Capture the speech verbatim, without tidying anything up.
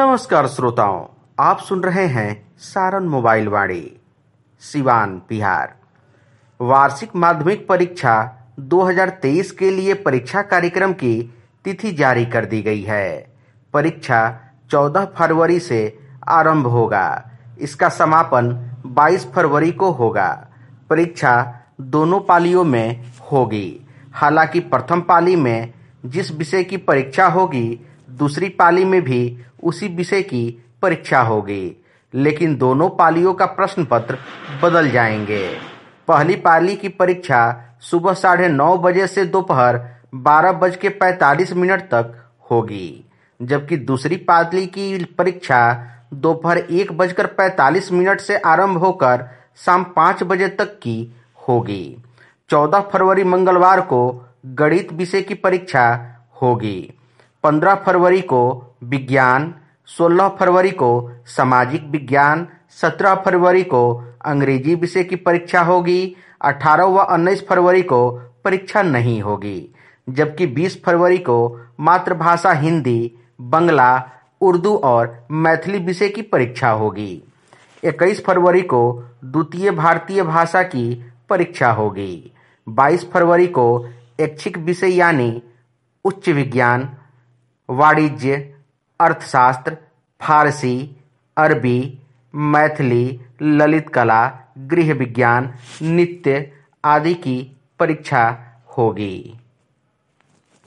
नमस्कार श्रोताओं, आप सुन रहे हैं सारण मोबाइल वाणी सिवान बिहार। वार्षिक माध्यमिक परीक्षा दो हज़ार तेईस के लिए परीक्षा कार्यक्रम की तिथि जारी कर दी गई है। परीक्षा चौदह फरवरी से आरंभ होगा। इसका समापन बाईस फरवरी को होगा। परीक्षा दोनों पालियों में होगी। हालांकि प्रथम पाली में जिस विषय की परीक्षा होगी, दूसरी पाली में भी उसी विषय की परीक्षा होगी, लेकिन दोनों पालियों का प्रश्न पत्र बदल जाएंगे। पहली पाली की परीक्षा सुबह साढ़े नौ बजे से दोपहर बारह बज के पैंतालीस मिनट तक होगी, जबकि दूसरी पाली की परीक्षा दोपहर एक बजकर पैंतालीस मिनट से आरंभ होकर शाम पाँच बजे तक की होगी। चौदह फरवरी मंगलवार को गणित विषय की परीक्षा होगी। पंद्रह फरवरी को विज्ञान, सोलह फरवरी को सामाजिक विज्ञान, सत्रह फरवरी को अंग्रेजी विषय की परीक्षा होगी। अठारह व उन्नीस फरवरी को परीक्षा नहीं होगी, जबकि बीस फरवरी को मातृभाषा हिंदी, बंगला, उर्दू और मैथिली विषय की परीक्षा होगी। इक्कीस फरवरी को द्वितीय भारतीय भाषा की परीक्षा होगी। बाईस फरवरी को ऐच्छिक विषय यानी उच्च विज्ञान, वाणिज्य, अर्थशास्त्र, फारसी, अरबी, मैथिली, ललित कला, गृह विज्ञान, नृत्य आदि की परीक्षा होगी।